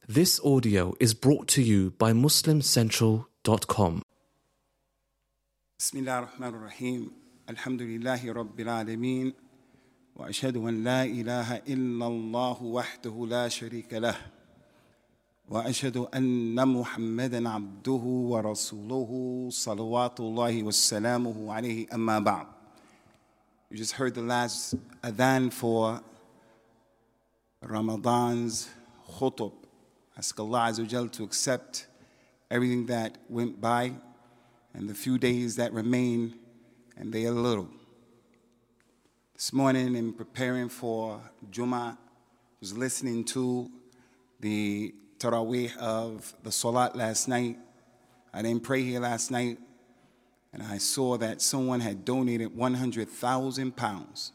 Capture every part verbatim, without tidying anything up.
This audio is brought to you by muslim central dot com. بسم الله الرحمن الرحيم الحمد لله رب العالمين وأشهد أن لا إله إلا الله وحده لا شريك له وأشهد أن محمدا عبده ورسوله صلوات الله وسلامه عليه أما بعد. You just heard the last adhan for Ramadan's khutub. Ask Allah Azza wa Jal to accept everything that went by and the few days that remain, and they are little. This morning, in preparing for Jummah, I was listening to the Taraweeh of the Salat last night. I didn't pray here last night, and I saw that someone had donated one hundred thousand pounds.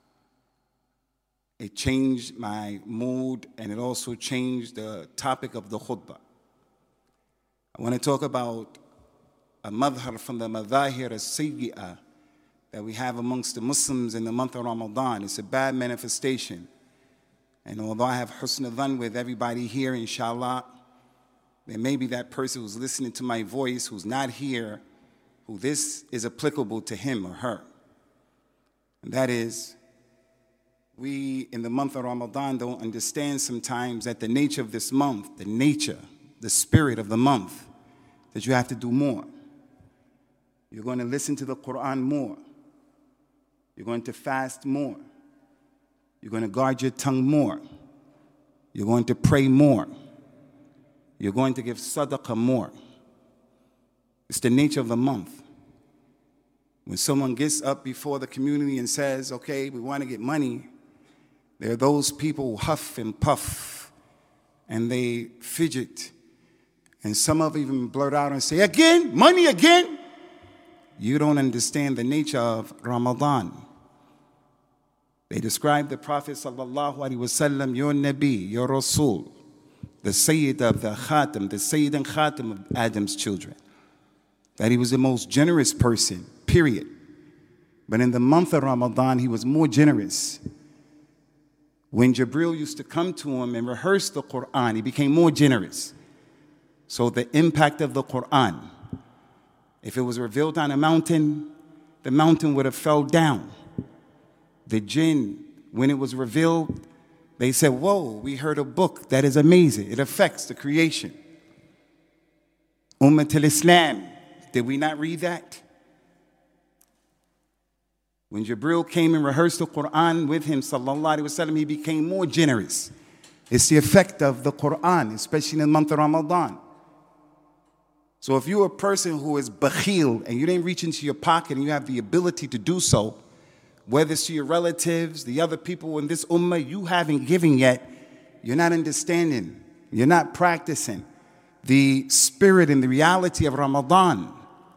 It changed my mood, and it also changed the topic of the khutbah. I want to talk about a madhar from the madahir as-sayyi'ah that we have amongst the Muslims in the month of Ramadan. It's a bad manifestation. And although I have husn dhan with everybody here, inshallah, there may be that person who's listening to my voice who's not here, who this is applicable to him or her. And that is, we in the month of Ramadan don't understand sometimes that the nature of this month, the nature, the spirit of the month, that you have to do more. You're going to listen to the Quran more. You're going to fast more. You're going to guard your tongue more. You're going to pray more. You're going to give sadaqah more. It's the nature of the month. When someone gets up before the community and says, okay, we want to get money, there are those people who huff and puff and they fidget. And some of them even blurt out and say, again, money again. You don't understand the nature of Ramadan. They describe the Prophet sallallahu alaihi wasallam, your Nabi, your Rasul, the Sayyid of the Khatam, the Sayyid and Khatam of Adam's children, that he was the most generous person, period. But in the month of Ramadan, he was more generous. When Jibril used to come to him and rehearse the Quran, he became more generous. So the impact of the Quran, if it was revealed on a mountain, the mountain would have fell down. The jinn, when it was revealed, they said, whoa, we heard a book that is amazing. It affects the creation. Ummat al-Islam, did we not read that? When Jibril came and rehearsed the Quran with him, sallallahu alaihi wasallam, he became more generous. It's the effect of the Quran, especially in the month of Ramadan. So if you're a person who is bakhil and you didn't reach into your pocket and you have the ability to do so, whether it's to your relatives, the other people in this ummah, you haven't given yet, you're not understanding, you're not practicing the spirit and the reality of Ramadan.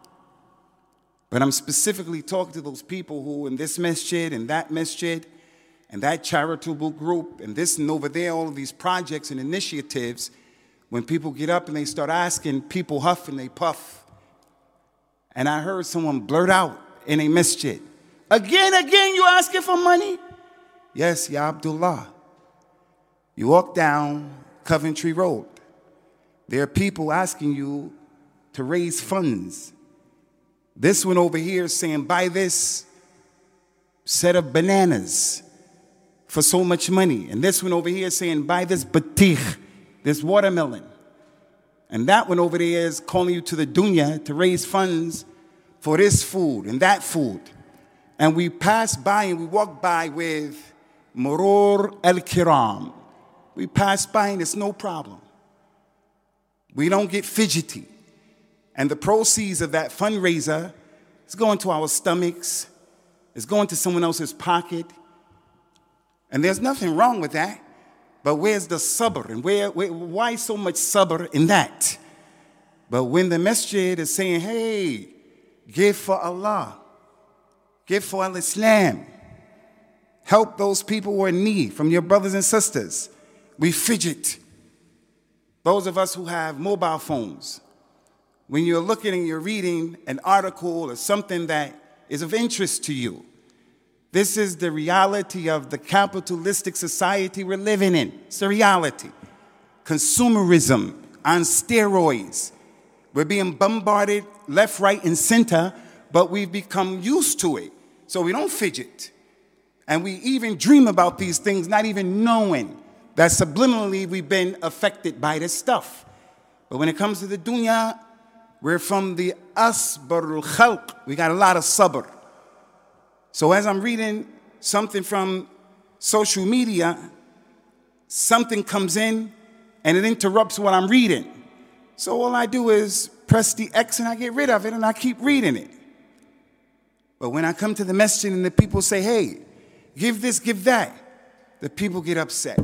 But I'm specifically talking to those people who in this masjid and that masjid and that charitable group and this and over there, all of these projects and initiatives, when people get up and they start asking, people huff and they puff. And I heard someone blurt out in a masjid, again, again, you asking for money? Yes, Ya Abdullah. You walk down Coventry Road. There are people asking you to raise funds. This one over here is saying, buy this set of bananas for so much money. And this one over here is saying, buy this batikh, this watermelon. And that one over there is calling you to the dunya to raise funds for this food and that food. And we pass by and we walk by with Murur al-Kiram. We pass by and it's no problem. We don't get fidgety. And the proceeds of that fundraiser is going to our stomachs. It's going to someone else's pocket. And there's nothing wrong with that. But where's the sabr? And where, where, why so much sabr in that? But when the masjid is saying, hey, give for Allah, give for al-Islam, help those people who are in need from your brothers and sisters, we fidget. Those of us who have mobile phones, when you're looking and you're reading an article or something that is of interest to you, this is the reality of the capitalistic society we're living in. It's the reality. consumerism on steroids. We're being bombarded left, right, and center, but we've become used to it. So we don't fidget. And we even dream about these things, not even knowing that subliminally we've been affected by this stuff. But when it comes to the dunya, we're from the asbarul khalq. We got a lot of sabr. So as I'm reading something from social media, something comes in and it interrupts what I'm reading. So all I do is press the X and I get rid of it and I keep reading it. But when I come to the masjid and the people say, hey, give this, give that, the people get upset.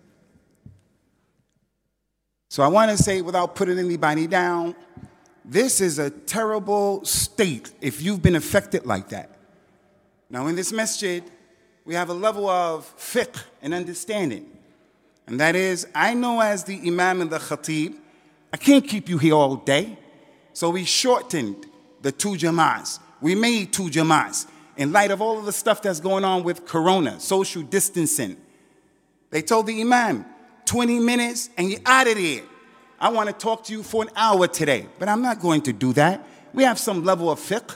So I want to say, without putting anybody down, this is a terrible state if you've been affected like that. Now in this masjid, we have a level of fiqh and understanding. And that is, I know as the imam and the khatib, I can't keep you here all day. So we shortened the two jama'as. We made two jama'as. In light of all of the stuff that's going on with corona, social distancing. They told the imam, twenty minutes and you're out of there. I want to talk to you for an hour today, but I'm not going to do that. We have some level of fiqh.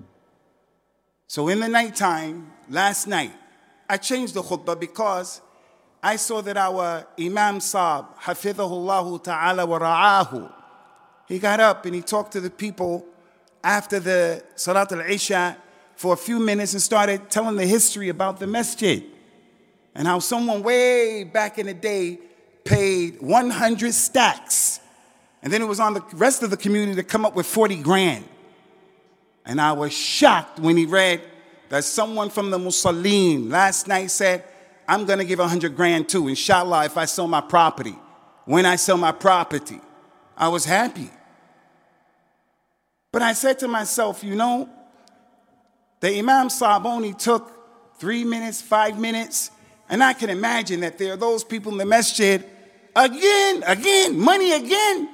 So in the nighttime, last night, I changed the khutbah because I saw that our Imam Saab, Hafidhahullahu ta'ala wa ra'ahu, he got up and he talked to the people after the Salat al-Isha for a few minutes and started telling the history about the masjid and how someone way back in the day paid one hundred stacks. And then it was on the rest of the community to come up with forty grand. And I was shocked when he read that someone from the Musallin last night said, I'm going to give one hundred grand too, inshallah, if I sell my property. When I sell my property. I was happy. But I said to myself, you know, the Imam Saab only took three minutes, five minutes, and I can imagine that there are those people in the masjid, again, again, money again.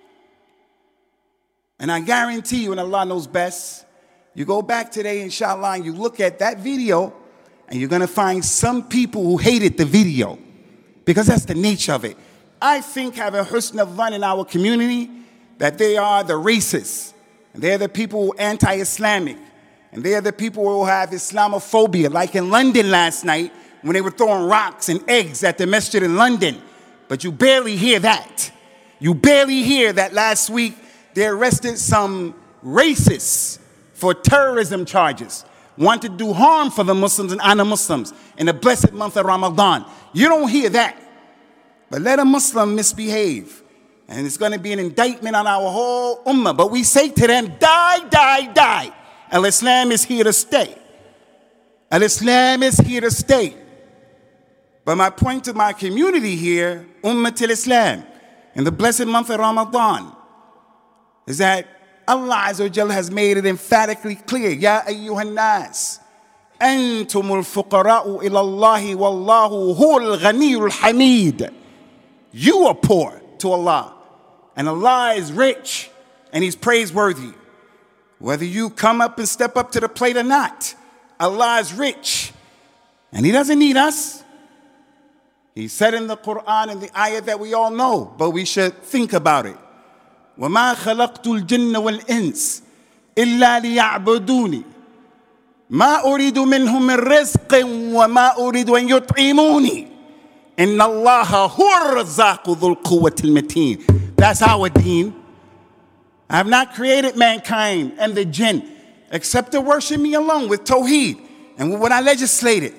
And I guarantee you, and Allah knows best, you go back today, inshallah, and you look at that video, and you're going to find some people who hated the video, because that's the nature of it. I think having husn al-dhan in our community, that they are the racists, and they're the people who are anti-Islamic, and they're the people who have Islamophobia, like in London last night, when they were throwing rocks and eggs at the masjid in London. But you barely hear that. You barely hear that last week they arrested some racists for terrorism charges, want to do harm for the Muslims and honor Muslims in the blessed month of Ramadan. You don't hear that. But let a Muslim misbehave, and it's going to be an indictment on our whole ummah. But we say to them, die, die, die. Al-Islam is here to stay. Al-Islam is here to stay. But my point to my community here, Ummat al-Islam, in the blessed month of Ramadan, is that Allah Azza wa Jalla has made it emphatically clear, Ya ayyuhan nas, antumul fuqara'u ila Allahi wallahu huwal ghaniyul hamid. You are poor to Allah, and Allah is rich, and He's praiseworthy. Whether you come up and step up to the plate or not, Allah is rich, and He doesn't need us. He said in the Quran, in the ayah that we all know, but we should think about it. وَمَا خَلَقْتُ الْجِنَّ وَالْإِنسِ إِلَّا لِيَعْبُدُونِ مَا أُرِيدُ مِنْهُمْ مِنْ رِزْقٍ وَمَا أُرِيدُ أَنْ يُطْعِمُونِ إِنَّ اللَّهَ هُوَ الرَّزَّاقُ ذُو الْقُوَّةِ الْمَتِينِ. That's our deen. I have not created mankind and the jinn except to worship me alone with tawheed and with what I legislated.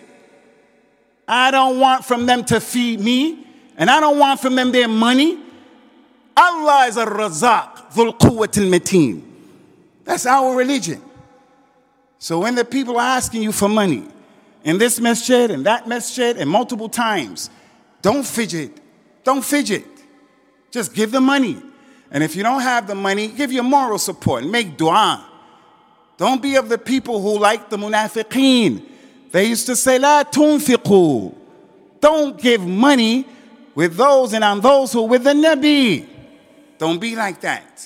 I don't want from them to feed me, and I don't want from them their money. Allah is a Razaq, Dhul Quwwat al-Mateen. That's our religion. So when the people are asking you for money, in this masjid and that masjid and multiple times, don't fidget. Don't fidget. Just give the money. And if you don't have the money, give your moral support and make dua. Don't be of the people who like the munafiqeen. They used to say, La tunfiqu. Don't give money with those and on those who are with the Nabi. Don't be like that.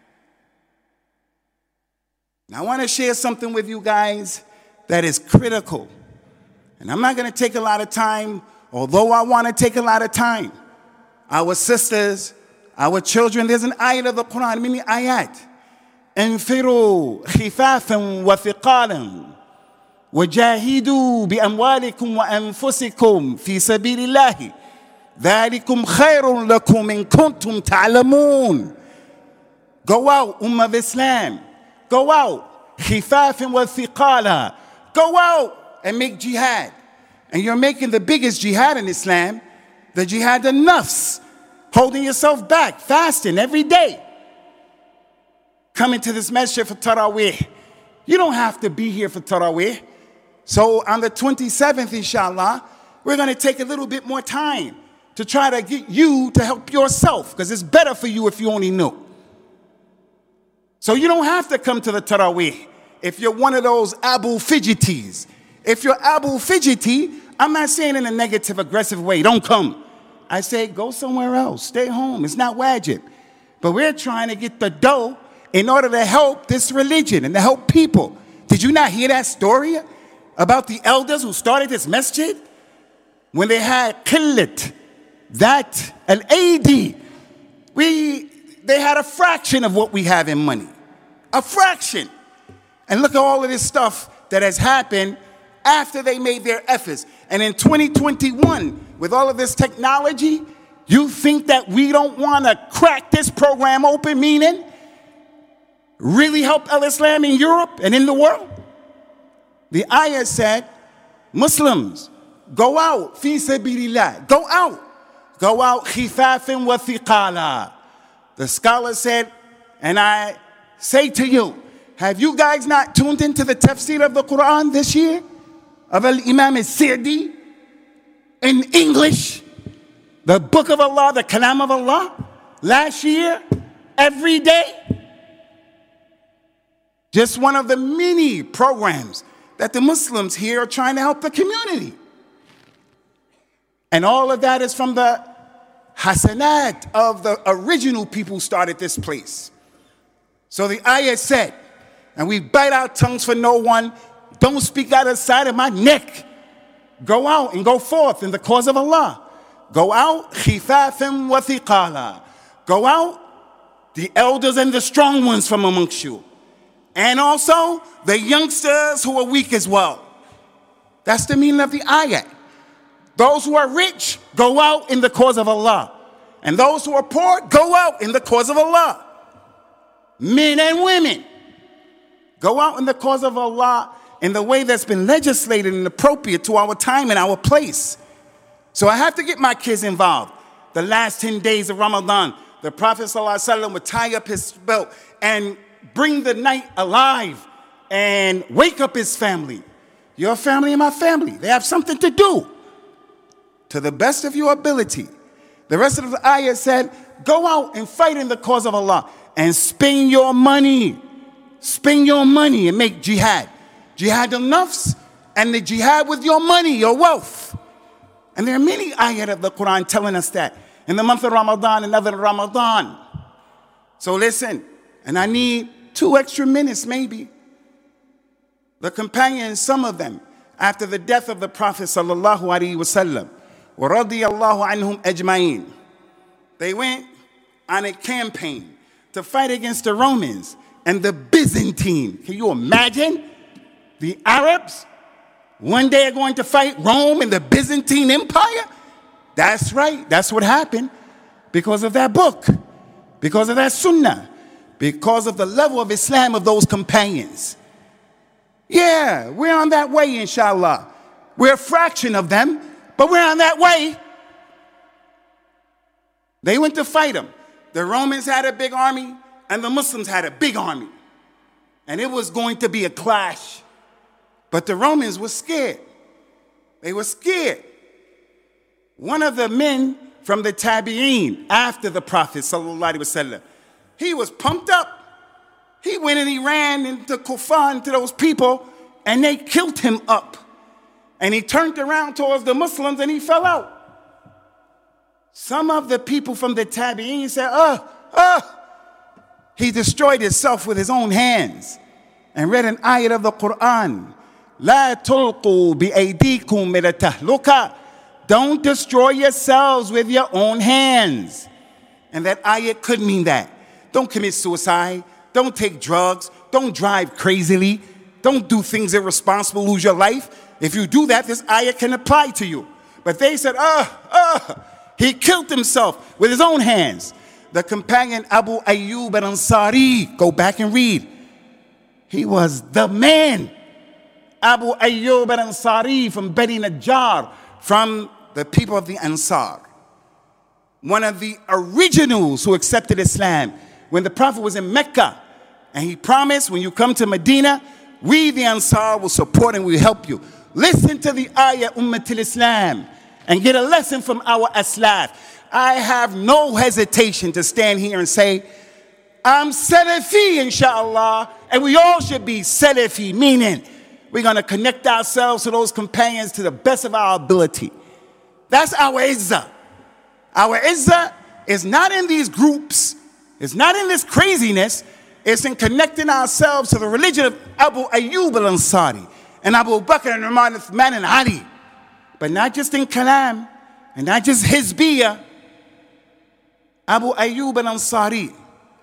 Now, I want to share something with you guys that is critical. And I'm not going to take a lot of time, although I want to take a lot of time. our sisters, our children, there's an ayat of the Quran, many ayat. انفروا خفافا وثقالا وجاهدوا بأموالكم وأنفسكم في سبيل الله ذلكم خير لكم إن كنتم تعلمون. Go out, Ummah of Islam. Go out. خفافا وثقالا. Go out and make jihad. And you're making the biggest jihad in Islam, the jihad of nafs, holding yourself back, fasting every day. Coming to this masjid for Taraweeh. You don't have to be here for Taraweeh. So on the twenty-seventh, inshallah, we're going to take a little bit more time to try to get you to help yourself, because it's better for you if you only knew. So you don't have to come to the Taraweeh if you're one of those Abu Fidgeties. If you're Abu Fidgety, I'm not saying in a negative, aggressive way, don't come. I say go somewhere else, stay home. It's not wajib. But we're trying to get the dough in order to help this religion and to help people. Did you not hear that story about the elders who started this masjid? When they had qillat, that, al-A D, we, they had a fraction of what we have in money. A fraction. And look at all of this stuff that has happened after they made their efforts. And in twenty twenty-one, with all of this technology, you think that we don't want to crack this program open, meaning really help al-Islam in Europe and in the world? The ayah said, Muslims, go out, fi sabilillah, go out. Go out, khifafin wa thiqala. The scholar said, and I say to you, have you guys not tuned into the tafsir of the Quran this year? Of Al-Imam al-Sa'di in English? The book of Allah, the Kalam of Allah? Last year, every day? Just one of the many programs that the Muslims here are trying to help the community. And all of that is from the hasanat of the original people who started this place. So the ayah said, and we bite our tongues for no one, don't speak out of the side of my neck. Go out and go forth in the cause of Allah. Go out, khifafan wa thiqala. Go out, the elders and the strong ones from amongst you. And also the youngsters who are weak as well. That's the meaning of the ayah. Those who are rich, go out in the cause of Allah. And those who are poor, go out in the cause of Allah. Men and women, go out in the cause of Allah in the way that's been legislated and appropriate to our time and our place. So I have to get my kids involved. The last ten days of Ramadan, the Prophet ﷺ would tie up his belt and bring the night alive and wake up his family. Your family and my family, they have something to do. To the best of your ability. The rest of the ayah said, go out and fight in the cause of Allah and spend your money. Spend your money and make jihad. Jihad al-nafs and the jihad with your money, your wealth. And there are many ayat of the Quran telling us that. In the month of Ramadan, another Ramadan. So listen, and I need two extra minutes maybe. The companions, some of them, after the death of the Prophet sallallahu alaihi wasallam, وَرَضِيَ اللَّهُ عَنْهُمْ أَجْمَعِينَ, they went on a campaign to fight against the Romans and the Byzantine. Can you imagine? The Arabs one day are going to fight Rome and the Byzantine Empire? That's right. That's what happened because of that book, because of that sunnah, because of the level of Islam of those companions. Yeah, we're on that way, inshallah. We're a fraction of them, but we're on that way. They went to fight them. The Romans had a big army, and the Muslims had a big army. And it was going to be a clash. But the Romans were scared. They were scared. One of the men from the Tabi'een after the Prophet sallallahu alaihi wasallam, he was pumped up. He went and he ran into Kufan to those people, and they killed him up. And he turned around towards the Muslims and he fell out. Some of the people from the Tabi'een said, oh, oh. He destroyed himself with his own hands and read an ayat of the Quran. لا تلقوا بأيديكم إلى التهلكة. don't destroy yourselves with your own hands. And that ayat could mean that. Don't commit suicide. Don't take drugs. Don't drive crazily. Don't do things irresponsible, lose your life. If you do that, this ayat can apply to you. But they said, ah, ah, he killed himself with his own hands. The companion Abu Ayyub al-Ansari, go back and read. He was the man. Abu Ayyub al-Ansari from Bani Najjar, from the people of the Ansar. One of the originals who accepted Islam when the Prophet was in Mecca. And he promised, when you come to Medina, we the Ansar will support and will help you. Listen to the ayah Ummatul Islam and get a lesson from our Aslaf. I have no hesitation to stand here and say, I'm Salafi, inshallah, and we all should be Salafi, meaning we're going to connect ourselves to those companions to the best of our ability. That's our izzah. Our izzah is not in these groups. It's not in this craziness. It's in connecting ourselves to the religion of Abu Ayyub al-Ansari and Abu Bakr and Umar and Uthman and Ali. But not just in Kalam and not just Hizbiyah. Abu Ayyub al-Ansari.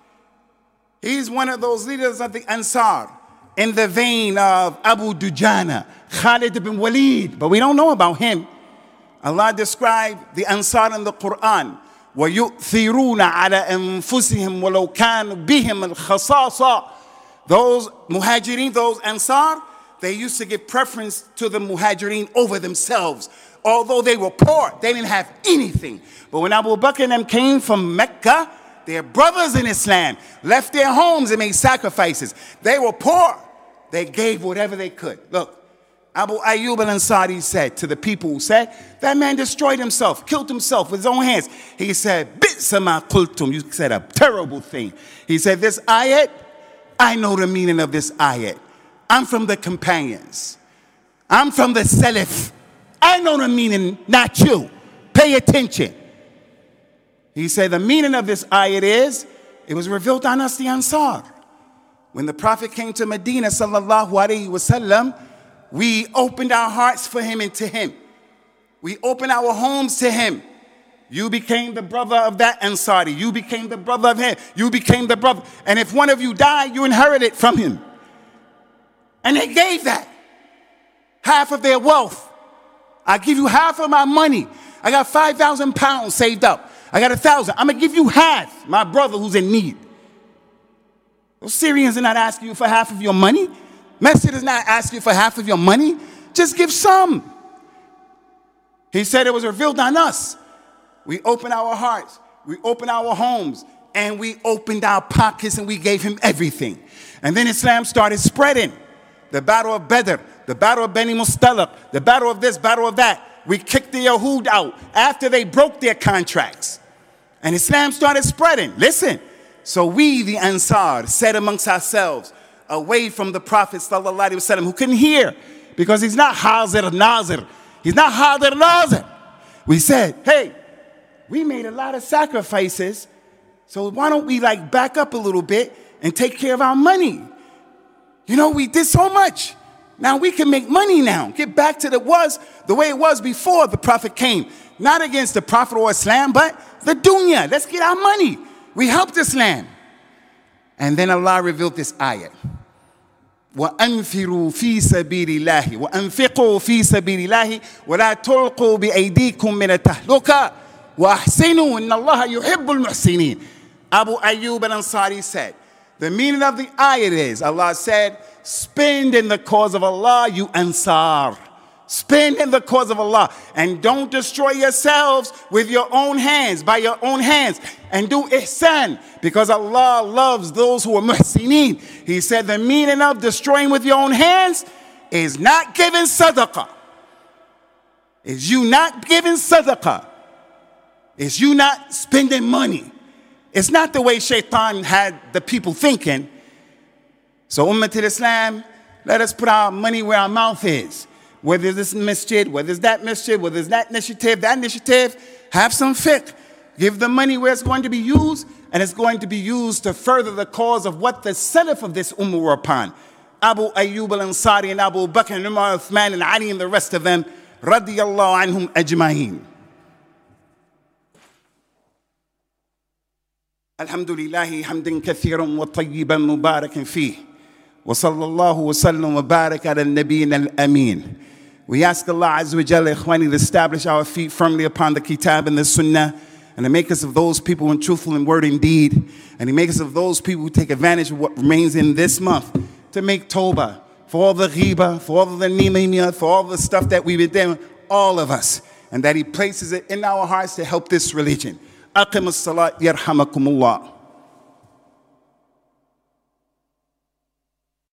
He's one of those leaders of the Ansar in the vein of Abu Dujana, Khalid ibn Walid. But we don't know about him. Allah described the Ansar in the Quran. وَيُؤْثِرُونَ عَلَى أَنفُسِهِمْ وَلَوْ كَانُوا بِهِمْ الْخَصَاصَةِ. Those Muhajirin, those Ansar, they used to give preference to the Muhajirin over themselves. Although they were poor, they didn't have anything. But when Abu Bakr and them came from Mecca, their brothers in Islam left their homes and made sacrifices. They were poor. They gave whatever they could. Look, Abu Ayyub al-Ansari said to the people who said, that man destroyed himself, killed himself with his own hands. He said, Bi'sa ma qultum. You said a terrible thing. He said, this ayat, I know the meaning of this ayat. I'm from the companions. I'm from the Salaf. I know the meaning, not you. Pay attention. He said the meaning of this ayat is, it was revealed on us, the Ansar. When the Prophet came to Medina, sallallahu alayhi wasallam, we opened our hearts for him and to him. We opened our homes to him. You became the brother of that Ansari. You became the brother of him. You became the brother. And if one of you died, you inherit it from him. And they gave that. Half of their wealth. I give you half of my money. I got five thousand pounds saved up. I got a thousand. I'm going to give you half, my brother who's in need. Those Syrians are not asking you for half of your money. Masjid is not asking you for half of your money. Just give some. He said it was revealed on us. We opened our hearts. We opened our homes. And we opened our pockets and we gave him everything. And then Islam started spreading. The battle of Badr, the battle of Bani Mustalaq, the battle of this, battle of that. We kicked the Yahud out after they broke their contracts. And Islam started spreading. Listen. So we, the Ansar, said amongst ourselves, away from the Prophet sallallahu alaihi wasallam, who couldn't hear because he's not Hazir Nazir. He's not Hazir Nazir. We said, hey, we made a lot of sacrifices, so why don't we like back up a little bit and take care of our money? You know, we did so much. Now we can make money now. Get back to the was the way it was before the Prophet came. Not against the Prophet or Islam, but the dunya. Let's get our money. We helped Islam. And then Allah revealed this ayah. وَأَنْفِرُوا فِي سَبِيلِ اللَّهِ وَأَنْفِقُوا فِي سَبِيلِ اللَّهِ وَلَا تُلْقُوا بِأَيْدِيكُم مِّنَ التَّهْلُكَةِ وَأَحْسِنُوا إِنَّ اللَّهَ يُحِبُّ الْمُحْسِنِينَ. Abu Ayyub al-Ansari said, the meaning of the ayat is, Allah said, spend in the cause of Allah, you Ansar. Spend in the cause of Allah. And don't destroy yourselves with your own hands, by your own hands. And do ihsan, because Allah loves those who are muhsineen. He said the meaning of destroying with your own hands is not giving sadaqah. Is you not giving sadaqah. Is you not spending money. It's not the way Shaitan had the people thinking. So Ummatul Islam, let us put our money where our mouth is. Whether it's this masjid, whether it's that masjid, whether it's that initiative, that initiative, have some fiqh. Give the money where it's going to be used, and it's going to be used to further the cause of what the Salaf of this ummah were upon. Abu Ayyub al-Ansari and Abu Bakr and Umar, Uthman and Ali and the rest of them رضي الله عنهم أجمعين. الحمد لله حمدا كثيرا وطيبا مباركا فيه وصلى الله وسلم وبارك على النبي الأمين. We ask Allah Azza wa Jalla, Ikhwani, to establish our feet firmly upon the Kitab and the Sunnah, and to make us of those people who are truthful in word and deed, and to make us of those people who take advantage of what remains in this month to make tawbah for all the ghiba, for all the nimimiyah, for all the stuff that we've been doing, all of us, and that He places it in our hearts to help this religion. Aqim as-salat yarhamakumullah.